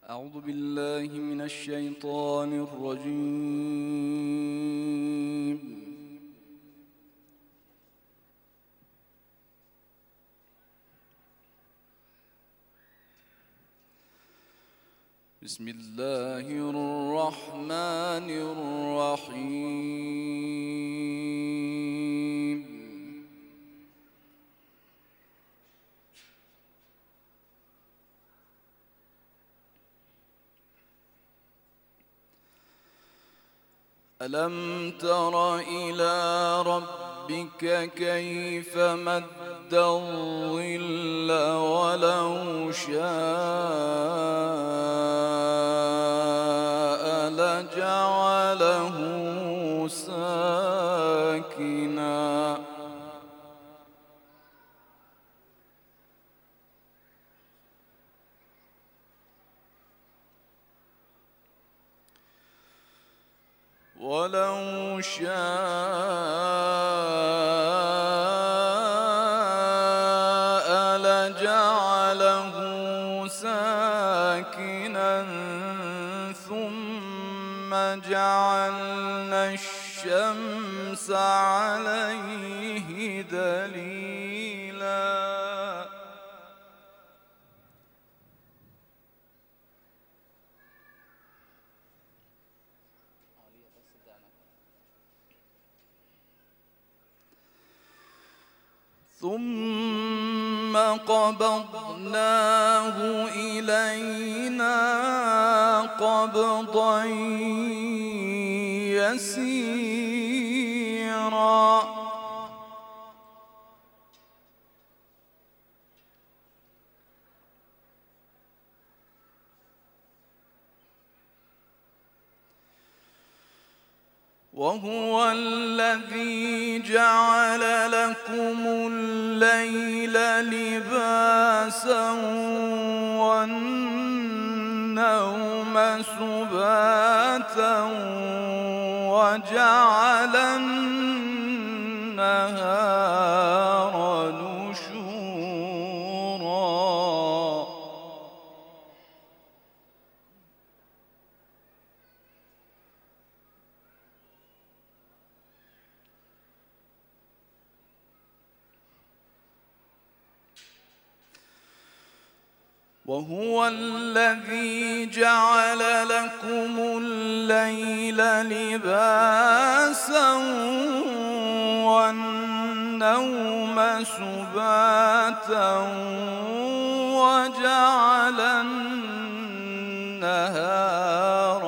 أعوذ بالله من الشيطان الرجيم. بسم الله الرحمن الرحيم. ألم تر إلى ربك كيف مد الظل ولو شاء لجعله ساكنا ولو شاء لجعله ساكنا ثم جعلنا الشمس عليه دليلا ثم قبضناه إلينا قبضا يسيرا وهو الذي جعل لكم الليل لباسا والنوم سباتا وجعل النهار نشورا وهو الذي جعل لكم الليل لباسا والنوم سباتا وجعل النهار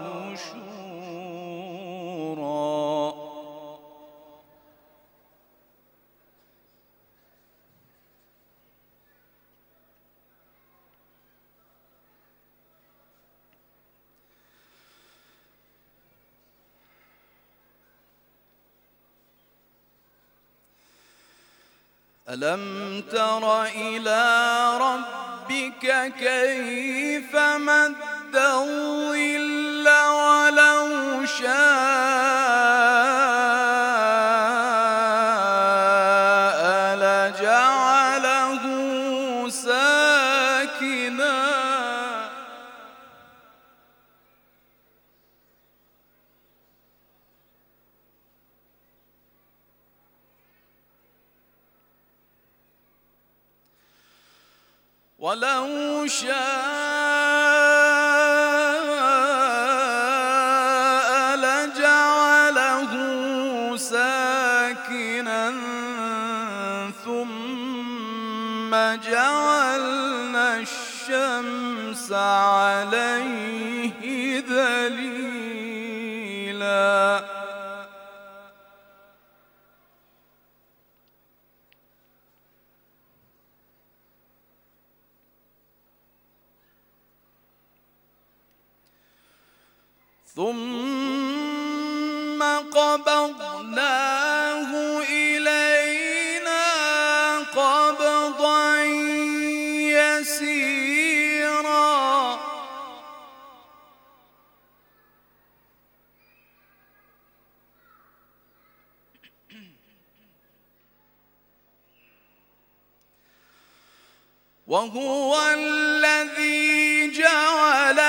نشورا ألم تر إلى ربك كيف مد الظل ولو شاء لجعله ساكنا ولو شاء لجعله ساكنا ثم جعلنا الشمس عليه دليلا ثم قبضناه إلينا قبضا يسيرا وهو الذي جعل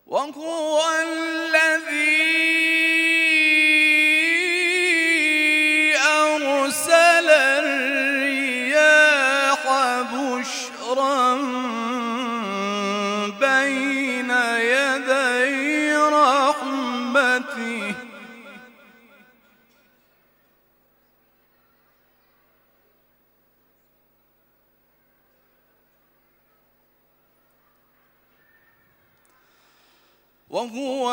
وهو الذي أرسل الرياح بشرا بين يدي رحمته وهو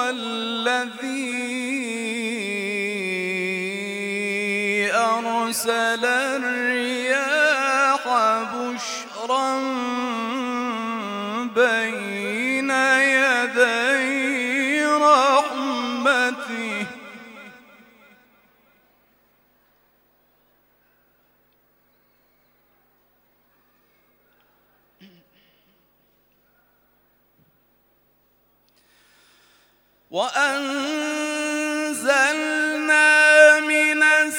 الذي أرسل الرياح بشرا بين يدي رحمته وأنزلنا من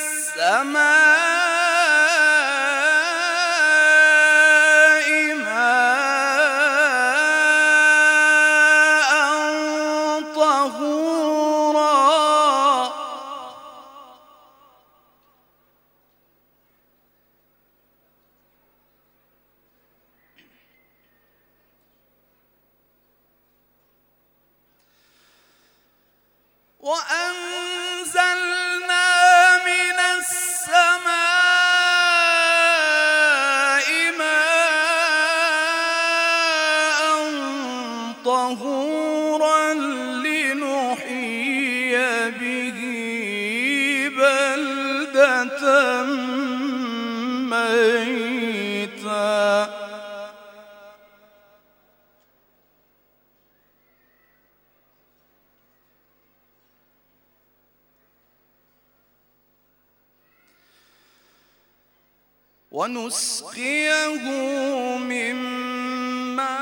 السماء ماء طهورا وأنزلنا من السماء ماء طهورا لنحيي به بلدة ميتا ونسقيه مما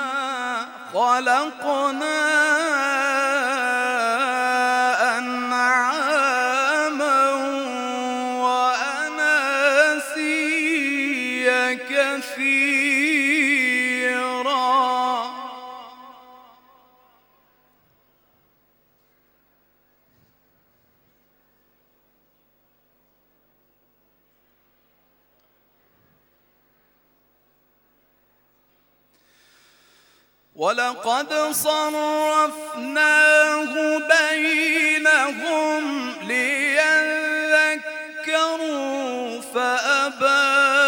خلقنا أنعاما وأناسيا كثيرا ولقد صرفناه بينهم ليذكروا فأبى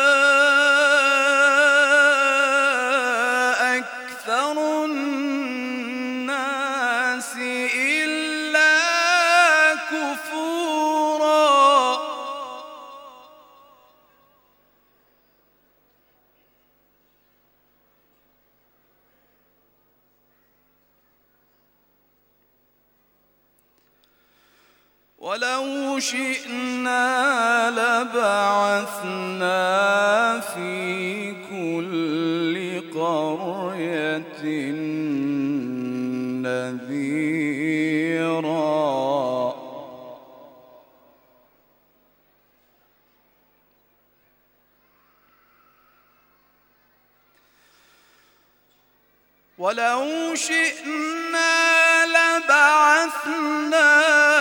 أكثر الناس إلا كفورا ولو شئنا لبعثنا في كل قرية نذيرا ولو شئنا لبعثنا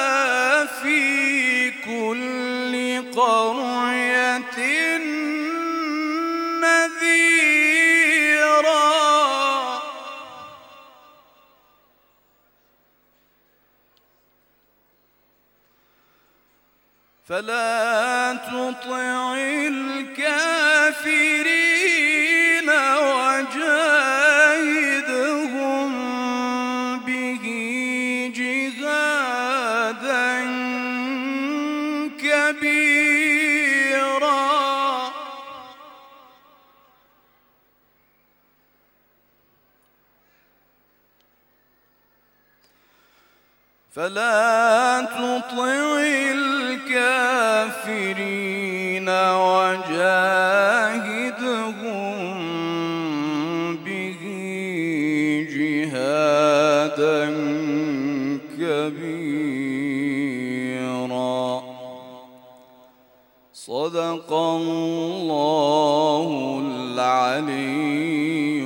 في كل قرية نذيرا فلا تطع الكافرين وجاهدهم به جهادا كبيرا فلا تطع الكافرين وجاهدهم به جهادا كبيرا صدق الله العلي